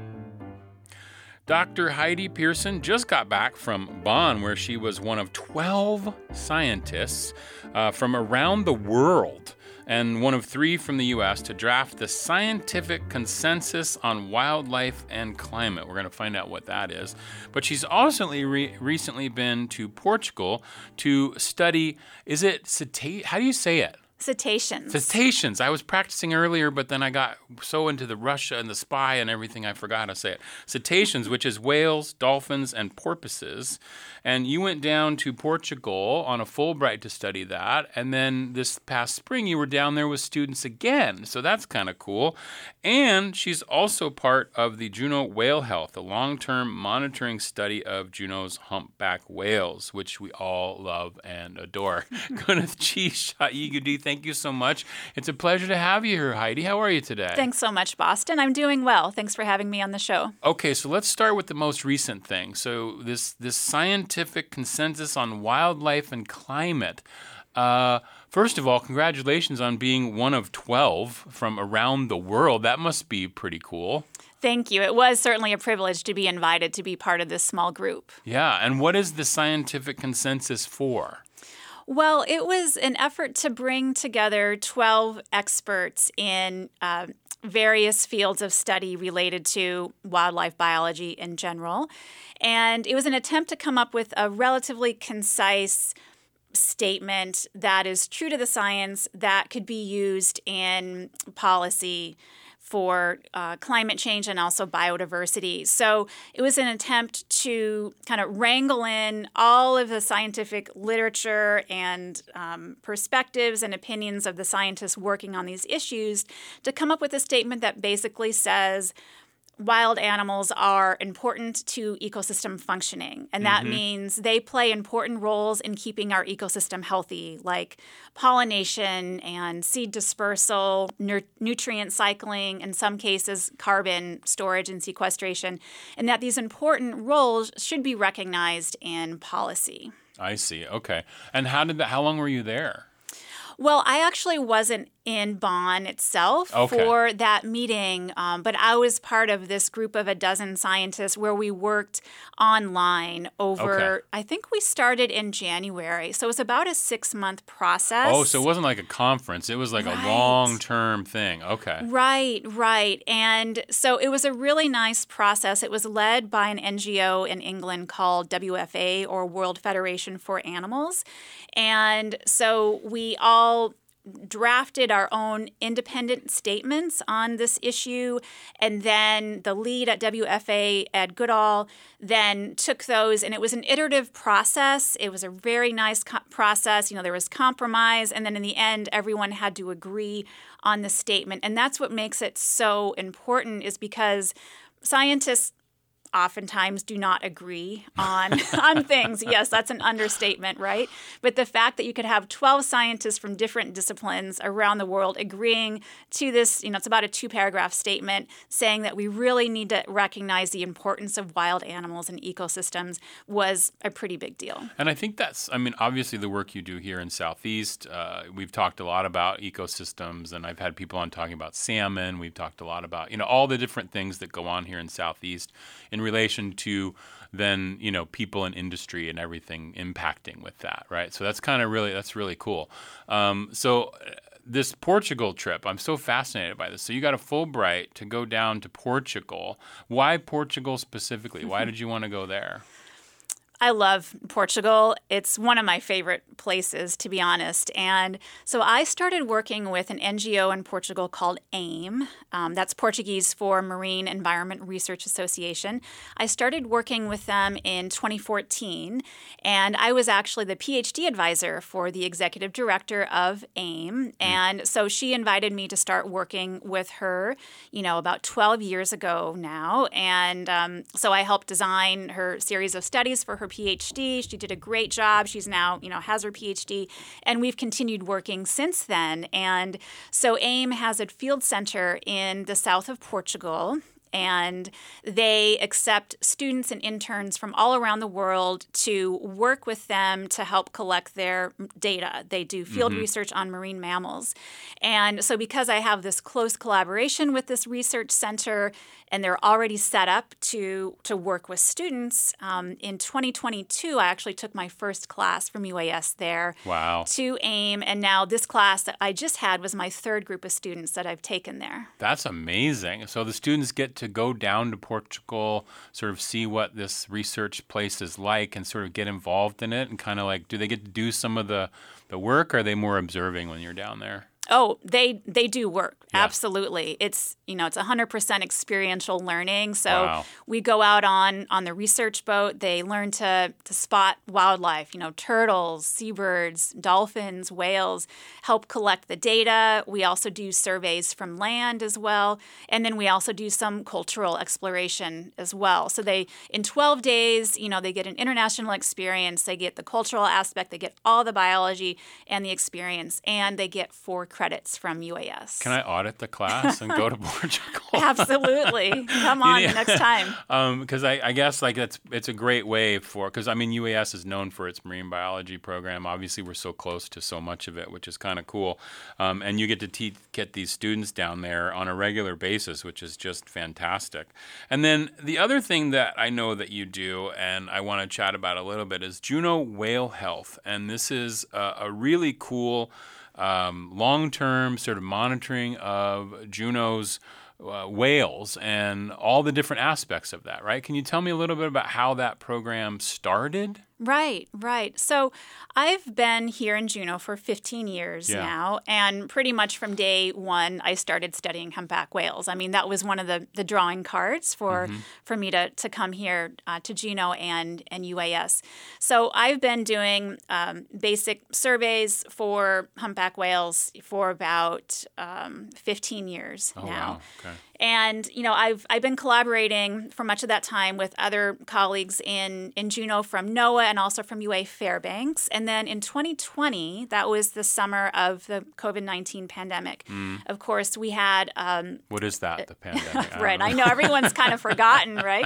Dr. Heidi Pearson just got back from Bonn, where she was one of 12 scientists from around the world and one of 3 from the U.S. to draft the Scientific Consensus on Wildlife and Climate. We're going to find out what that is. But she's also recently been to Portugal to study, is it how do you say it? Cetaceans. Cetaceans. I was practicing earlier, but then I got so into the Russia and the spy and everything, I forgot to say it. Cetaceans, which is whales, dolphins, and porpoises. And you went down to Portugal on a Fulbright to study that. And then this past spring, you were down there with students again. So that's kind of cool. And she's also part of the Juneau Whale Health, a long-term monitoring study of Juneau's humpback whales, which we all love and adore. Gwyneth G. Shayigudi, thank you so much. It's a pleasure to have you here, Heidi. How are you today? Thanks so much, Boston. I'm doing well. Thanks for having me on the show. Okay, so let's start with the most recent thing. So this scientific consensus on wildlife and climate. First of all, congratulations on being one of 12 from around the world. That must be pretty cool. Thank you. It was certainly a privilege to be invited to be part of this small group. Yeah, and what is the scientific consensus for? Well, it was an effort to bring together 12 experts in various fields of study related to wildlife biology in general. And it was an attempt to come up with a relatively concise statement that is true to the science that could be used in policy for climate change and also biodiversity. So it was an attempt to kind of wrangle in all of the scientific literature and perspectives and opinions of the scientists working on these issues to come up with a statement that basically says wild animals are important to ecosystem functioning. And that means they play important roles in keeping our ecosystem healthy, like pollination and seed dispersal, nutrient cycling, in some cases carbon storage and sequestration, and that these important roles should be recognized in policy. I see. Okay. And how long were you there? Well, I actually wasn't in Bonn itself for that meeting, but I was part of this group of a dozen scientists where we worked online over, I think we started in January. So it was about a 6-month process. Oh, so it wasn't like a conference. It was like a long-term thing. Okay. Right. And so it was a really nice process. It was led by an NGO in England called WFA, or World Federation for Animals. And so we all drafted our own independent statements on this issue, and then the lead at WFA, Ed Goodall, then took those, and it was an iterative process. It was a very nice process. There was compromise, and then in the end, everyone had to agree on the statement. And that's what makes it so important, is because scientists oftentimes do not agree on things. Yes, that's an understatement, right? But the fact that you could have 12 scientists from different disciplines around the world agreeing to this, it's about a 2-paragraph statement saying that we really need to recognize the importance of wild animals and ecosystems, was a pretty big deal. And I think obviously the work you do here in Southeast, we've talked a lot about ecosystems, and I've had people on talking about salmon. We've talked a lot about, all the different things that go on here in Southeast in relation to then, people and industry and everything impacting with that, right? So that's really cool. So this Portugal trip, I'm so fascinated by this. So you got a Fulbright to go down to Portugal. Why Portugal specifically? Why did you want to go there? I love Portugal. It's one of my favorite places, to be honest. And so I started working with an NGO in Portugal called AIM. That's Portuguese for Marine Environment Research Association. I started working with them in 2014, and I was actually the PhD advisor for the executive director of AIM. And so she invited me to start working with her, about 12 years ago now. And so I helped design her series of studies for her PhD. She did a great job. She's now, has her PhD. And we've continued working since then. And so AIM has a field center in the south of Portugal. And they accept students and interns from all around the world to work with them to help collect their data. They do field research on marine mammals. And so because I have this close collaboration with this research center, and they're already set up to work with students, in 2022, I actually took my first class from UAS there to AIM. And now this class that I just had was my third group of students that I've taken there. That's amazing. So the students get to go down to Portugal, sort of see what this research place is like and sort of get involved in it, and kind of like, do they get to do some of the work, or are they more observing when you're down there? Oh, they do work. Yeah. Absolutely. It's 100% experiential learning. So we go out on the research boat. They learn to spot wildlife, turtles, seabirds, dolphins, whales, help collect the data. We also do surveys from land as well. And then we also do some cultural exploration as well. So in 12 days, they get an international experience. They get the cultural aspect. They get all the biology and the experience. And they get 4 credits from UAS. Can I audit the class and go to Portugal? Absolutely. Come on next time. Because I guess it's a great way because UAS is known for its marine biology program. Obviously, we're so close to so much of it, which is kind of cool. And you get to get these students down there on a regular basis, which is just fantastic. And then the other thing that I know that you do, and I want to chat about a little bit, is Juneau Whale Health. And this is a really cool long-term sort of monitoring of Juneau's whales and all the different aspects of that, right? Can you tell me a little bit about how that program started? Right. So I've been here in Juneau for 15 years now, and pretty much from day one, I started studying humpback whales. That was one of the drawing cards for me to come here to Juneau and UAS. So I've been doing basic surveys for humpback whales for about 15 years now. Wow. Okay. And, I've been collaborating for much of that time with other colleagues in Juneau from NOAA and also from UA Fairbanks. And then in 2020, that was the summer of the COVID-19 pandemic. Of course, we had... what is that, the pandemic? Right. I know everyone's kind of forgotten, right?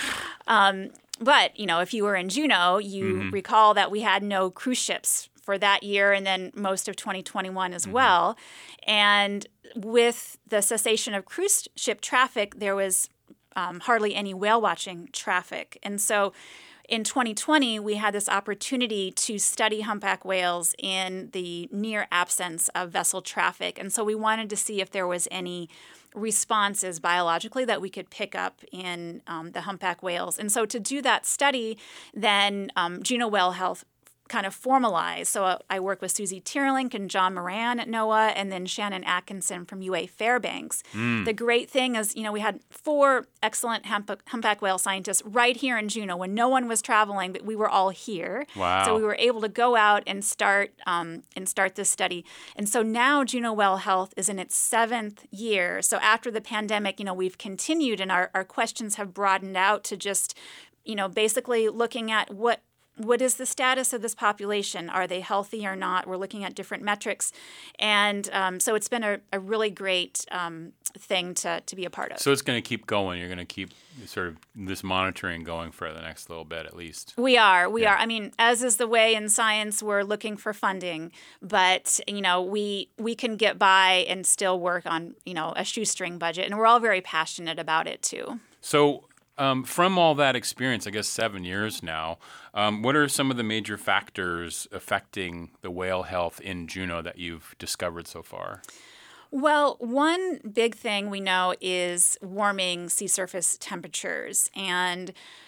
But, if you were in Juneau, you recall that we had no cruise ships for that year and then most of 2021 as well. And with the cessation of cruise ship traffic, there was hardly any whale watching traffic. And so in 2020, we had this opportunity to study humpback whales in the near absence of vessel traffic. And so we wanted to see if there was any responses biologically that we could pick up in the humpback whales. And so to do that study, then Juneau Whale Health kind of formalized. So I work with Susie Tierlink and John Moran at NOAA, and then Shannon Atkinson from UA Fairbanks. The great thing is, we had 4 excellent humpback whale scientists right here in Juneau when no one was traveling, but we were all here. Wow. So we were able to go out and start this study. And so now Juneau Whale Health is in its 7th year. So after the pandemic, we've continued, and our questions have broadened out to just, basically looking at what is the status of this population? Are they healthy or not? We're looking at different metrics. And so it's been a really great thing to be a part of. So it's going to keep going. You're going to keep sort of this monitoring going for the next little bit at least. We are. As is the way in science, we're looking for funding. But, we can get by and still work on, a shoestring budget. And we're all very passionate about it, too. So from all that experience, I guess 7 years now, what are some of the major factors affecting the whale health in Juneau that you've discovered so far? Well, one big thing we know is warming sea surface temperatures. And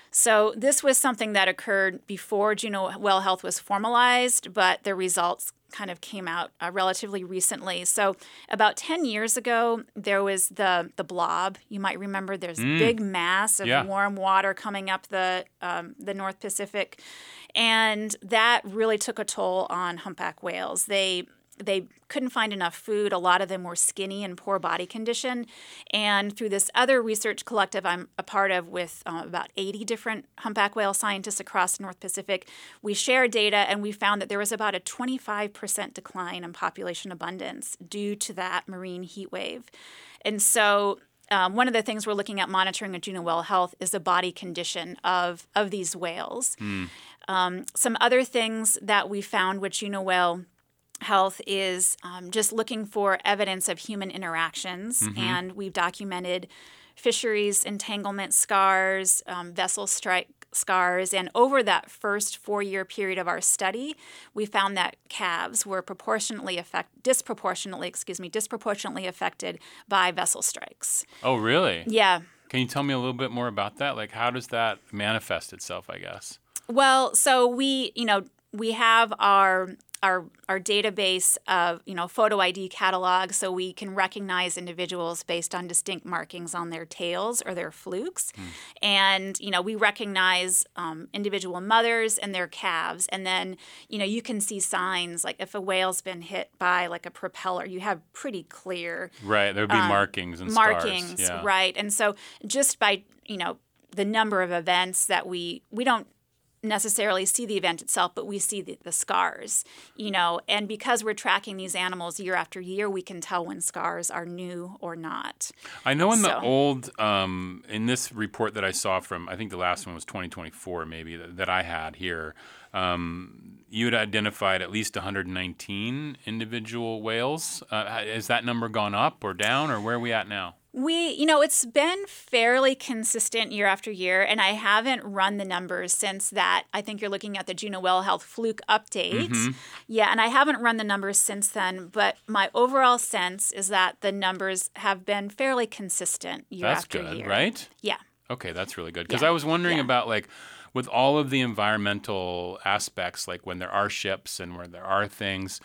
So this was something that occurred before Juneau Whale Health was formalized, but the results kind of came out relatively recently. So about 10 years ago, there was the blob. You might remember there's big mass of warm water coming up the North Pacific, and that really took a toll on humpback whales. They couldn't find enough food. A lot of them were skinny and poor body condition. And through this other research collective I'm a part of with about 80 different humpback whale scientists across the North Pacific, we shared data and we found that there was about a 25% decline in population abundance due to that marine heat wave. And so one of the things we're looking at monitoring at Juneau Whale Health is the body condition of these whales. Some other things that we found with Juneau Whale Health is just looking for evidence of human interactions, and we've documented fisheries entanglement scars, vessel strike scars, and over that first 4-year period of our study, we found that calves were disproportionately affected by vessel strikes. Oh, really? Yeah. Can you tell me a little bit more about that? Like, how does that manifest itself, I guess? Well, so we have our database of, photo ID catalog, so we can recognize individuals based on distinct markings on their tails or their flukes. And, we recognize individual mothers and their calves. And then, you can see signs, like if a whale's been hit by like a propeller, you have pretty clear... Right, there would be markings and markings, scars. Yeah. Right. And so just by, the number of events that we don't necessarily see the event itself, but we see the scars, and because we're tracking these animals year after year, we can tell when scars are new or not. I know in the old, in this report that I saw from, I think the last one was 2024 maybe, that I had here, you had identified at least 119 individual whales. Has that number gone up or down, or where are we at now? It's been fairly consistent year after year, and I haven't run the numbers since that. I think you're looking at the Juneau Whale Health fluke update. Yeah, and I haven't run the numbers since then, but my overall sense is that the numbers have been fairly consistent year after year. That's good, right? Yeah. Okay, that's really good. Because I was wondering about, like, with all of the environmental aspects, like when there are ships and where there are things,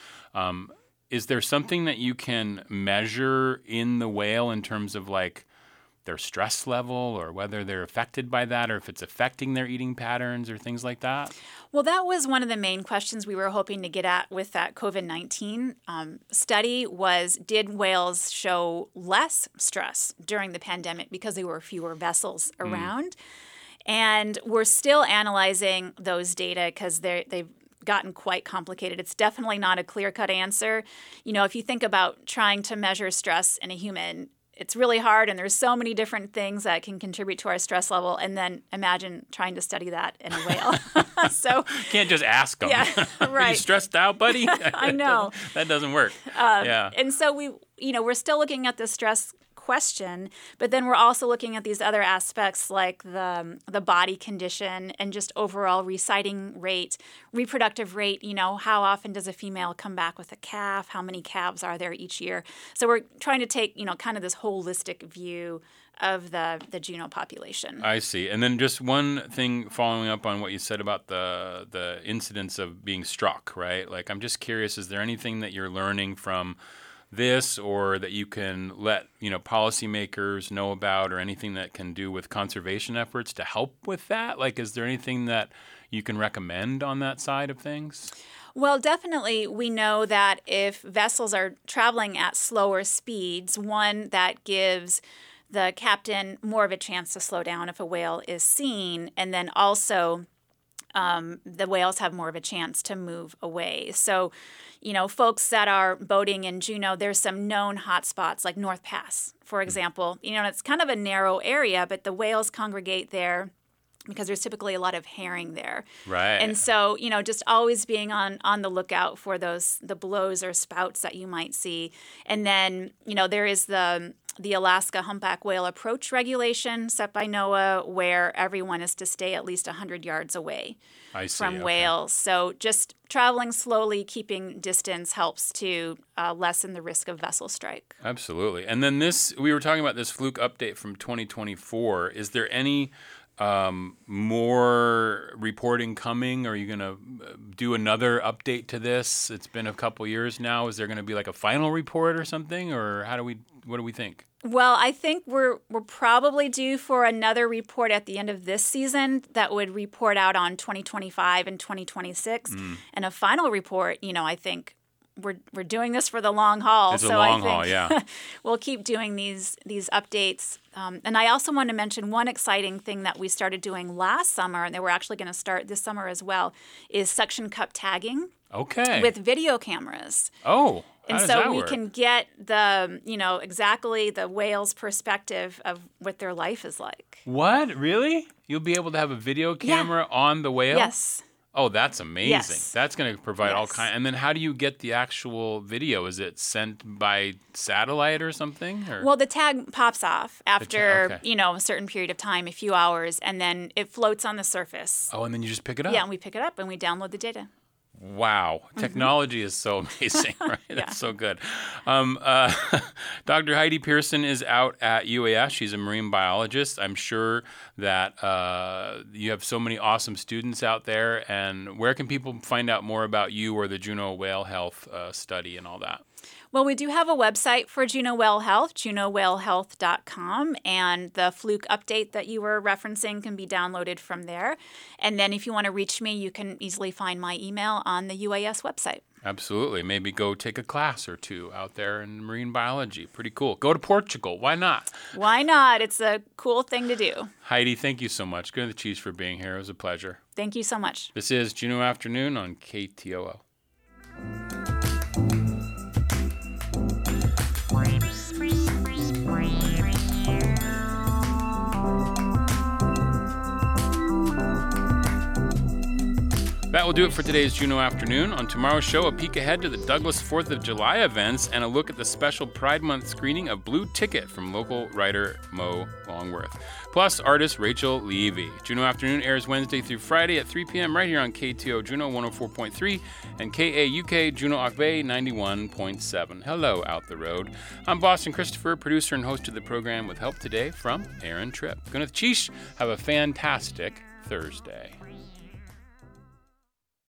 is there something that you can measure in the whale in terms of like their stress level or whether they're affected by that or if it's affecting their eating patterns or things like that? Well, that was one of the main questions we were hoping to get at with that COVID-19 study was, did whales show less stress during the pandemic because there were fewer vessels around? And we're still analyzing those data because they've gotten quite complicated. It's definitely not a clear-cut answer. If you think about trying to measure stress in a human, it's really hard, and there's so many different things that can contribute to our stress level, and then imagine trying to study that in a whale. So can't just ask them. Yeah, right. Are you stressed out, buddy? I know. That doesn't work. Yeah. And so we're still looking at the stress question, but then we're also looking at these other aspects like the body condition and just overall reciting rate, reproductive rate. How often does a female come back with a calf? How many calves are there each year? So we're trying to take kind of this holistic view of the Juneau population. I see. And then just one thing following up on what you said about the incidence of being struck, right? Like, I'm just curious, is there anything that you're learning from this or that you can let policymakers know about, or anything that can do with conservation efforts to help with that? Like, is there anything that you can recommend on that side of things? Well, definitely we know that if vessels are traveling at slower speeds, one, that gives the captain more of a chance to slow down if a whale is seen, and then also the whales have more of a chance to move away. So, folks that are boating in Juneau, there's some known hotspots like North Pass, for example. It's kind of a narrow area, but the whales congregate there because there's typically a lot of herring there. Right. And so, just always being on the lookout for the blows or spouts that you might see. And then, there is the Alaska humpback whale approach regulation set by NOAA, where everyone is to stay at least 100 yards away from whales. So just traveling slowly, keeping distance helps to lessen the risk of vessel strike. Absolutely. And then we were talking about this fluke update from 2024. Is there any more reporting coming? Are you going to do another update to this? It's been a couple years now. Is there going to be like a final report or something, or what do we think? Well, I think we're probably due for another report at the end of this season that would report out on 2025 and 2026, and a final report. I think we're doing this for the long haul. It's a long haul, yeah. We'll keep doing these updates. And I also want to mention one exciting thing that we started doing last summer, and that we're actually going to start this summer as well, is suction cup tagging. Okay. With video cameras. Oh. And so we can get the, exactly the whale's perspective of what their life is like. What? Really? You'll be able to have a video camera on the whale? Yes. Oh, that's amazing. Yes. That's going to provide all kinds. And then how do you get the actual video? Is it sent by satellite or something? Or? Well, the tag pops off after, a certain period of time, a few hours, and then it floats on the surface. Oh, and then you just pick it up? Yeah, and we pick it up and we download the data. Wow. Technology is so amazing, right? That's so good. Dr. Heidi Pearson is out at UAS. She's a marine biologist. I'm sure that you have so many awesome students out there. And where can people find out more about you or the Juneau Whale Health study and all that? Well, we do have a website for Juneau Whale Health, JuneauWhaleHealth.com, and the Fluke update that you were referencing can be downloaded from there. And then if you want to reach me, you can easily find my email on the UAS website. Absolutely. Maybe go take a class or two out there in marine biology. Pretty cool. Go to Portugal. Why not? Why not? It's a cool thing to do. Heidi, thank you so much. Good to the Chiefs for being here. It was a pleasure. Thank you so much. This is Juneau Afternoon on KTOO. That will do it for today's Juneau Afternoon. On tomorrow's show, a peek ahead to the Douglas 4th of July events and a look at the special Pride Month screening of Blue Ticket from local writer Mo Longworth. Plus, artist Rachel Levy. Juneau Afternoon airs Wednesday through Friday at 3 p.m. right here on KTO Juneau 104.3 and KAUK Juneau Akbe 91.7. Hello, out the road. I'm Boston Christopher, producer and host of the program with help today from Aaron Tripp. Gunnath Chish, have a fantastic Thursday.